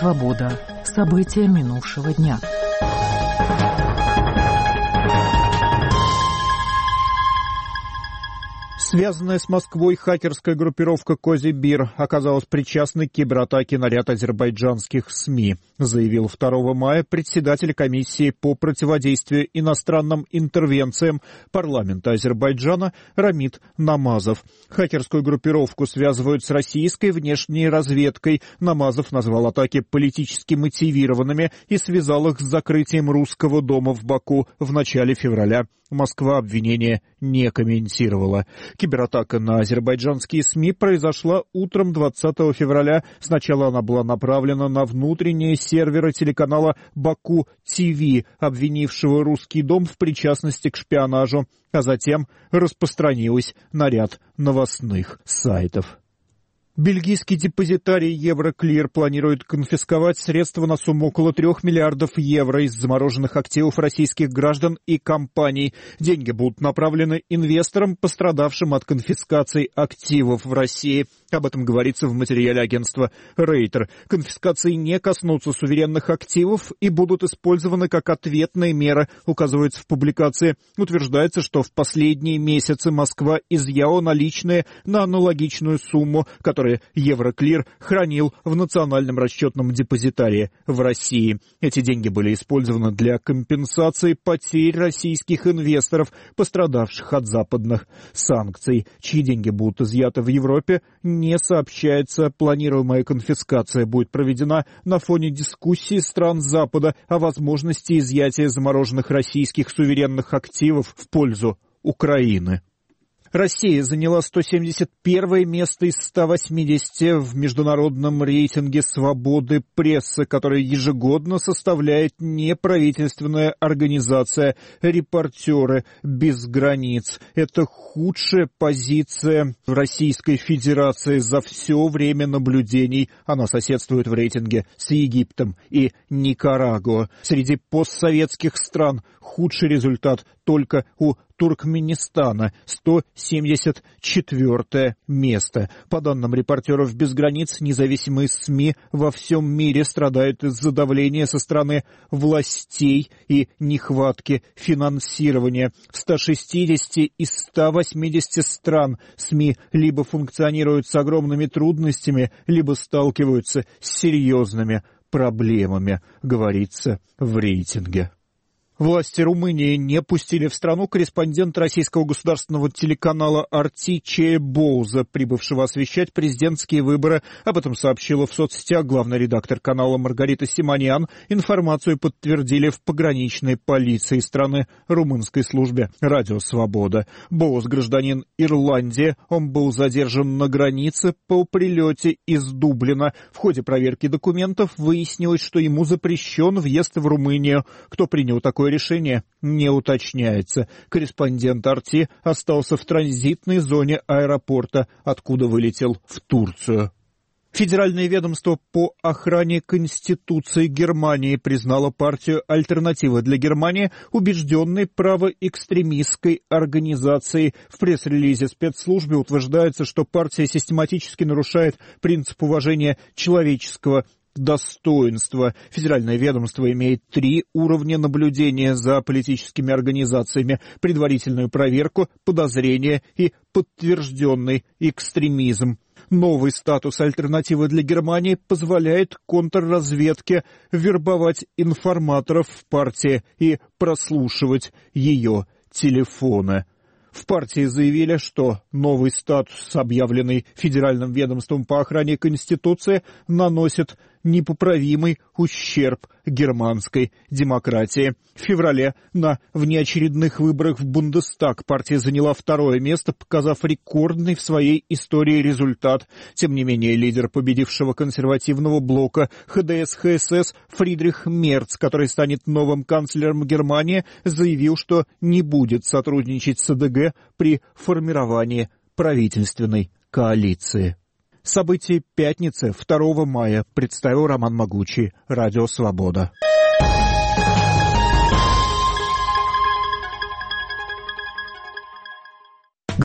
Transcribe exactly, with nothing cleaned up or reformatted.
Свобода. События минувшего дня. Связанная с Москвой хакерская группировка «Козибир» оказалась причастной к кибератаке на ряд азербайджанских СМИ, заявил второго мая председатель комиссии по противодействию иностранным интервенциям парламента Азербайджана Рамид Намазов. Хакерскую группировку связывают с российской внешней разведкой. Намазов назвал атаки политически мотивированными и связал их с закрытием русского дома в Баку в начале февраля. Москва обвинения не комментировала. Кибератака на азербайджанские СМИ произошла утром двадцатого февраля. Сначала она была направлена на внутренние серверы телеканала Баку-ТВ, обвинившего русский дом в причастности к шпионажу, а затем распространилась на ряд новостных сайтов. Бельгийский депозитарий Евроклир планирует конфисковать средства на сумму около трех миллиардов евро из замороженных активов российских граждан и компаний. Деньги будут направлены инвесторам, пострадавшим от конфискации активов в России. Об этом говорится в материале агентства Рейтер. Конфискации не коснутся суверенных активов и будут использованы как ответная мера, указывается в публикации. Утверждается, что в последние месяцы Москва изъяла наличные на аналогичную сумму, которую Евроклир хранил в национальном расчетном депозитарии в России. Эти деньги были использованы для компенсации потерь российских инвесторов, пострадавших от западных санкций. Чьи деньги будут изъяты в Европе, не сообщается. Планируемая конфискация будет проведена на фоне дискуссии стран Запада о возможности изъятия замороженных российских суверенных активов в пользу Украины. Россия заняла сто семьдесят первое место из ста восьмидесяти в международном рейтинге свободы прессы, который ежегодно составляет неправительственная организация «Репортеры без границ». Это худшая позиция в Российской Федерации за все время наблюдений. Она соседствует в рейтинге с Египтом и Никарагуа. Среди постсоветских стран худший результат только у Туркменистана, сто семьдесят четвёртое место. По данным «Репортеров без границ», независимые СМИ во всем мире страдают из-за давления со стороны властей и нехватки финансирования. В ста шестидесяти из ста восьмидесяти стран СМИ либо функционируют с огромными трудностями, либо сталкиваются с серьезными проблемами, говорится в рейтинге. Власти Румынии не пустили в страну корреспондента российского государственного телеканала «Арти» Чея Боуза, прибывшего освещать президентские выборы. Об этом сообщила в соцсетях главный редактор канала Маргарита Симоньян. Информацию подтвердили в пограничной полиции страны румынской службе «Радио Свобода». Боуз — гражданин Ирландии. Он был задержан на границе по прилете из Дублина. В ходе проверки документов выяснилось, что ему запрещен въезд в Румынию. Кто принял такое решение, не уточняется. Корреспондент «Арти» остался в транзитной зоне аэропорта, откуда вылетел в Турцию. Федеральное ведомство по охране Конституции Германии признало партию «Альтернатива для Германии» убежденной правоэкстремистской организацией. В пресс-релизе спецслужбы утверждается, что партия систематически нарушает принцип уважения человеческого достоинства. Федеральное ведомство имеет три уровня наблюдения за политическими организациями: предварительную проверку, подозрение и подтвержденный экстремизм. Новый статус «Альтернативы для Германии» позволяет контрразведке вербовать информаторов в партии и прослушивать ее телефоны. В партии заявили, что новый статус, объявленный Федеральным ведомством по охране Конституции, наносит непоправимый ущерб германской демократии. В феврале на внеочередных выборах в Бундестаг партия заняла второе место, показав рекордный в своей истории результат. Тем не менее, лидер победившего консервативного блока ха дэ эс ха эс эс Фридрих Мерц, который станет новым канцлером Германии, заявил, что не будет сотрудничать с а дэ гэ при формировании правительственной коалиции. События пятницы, второго мая, представил Роман Могучий, Радио Свобода.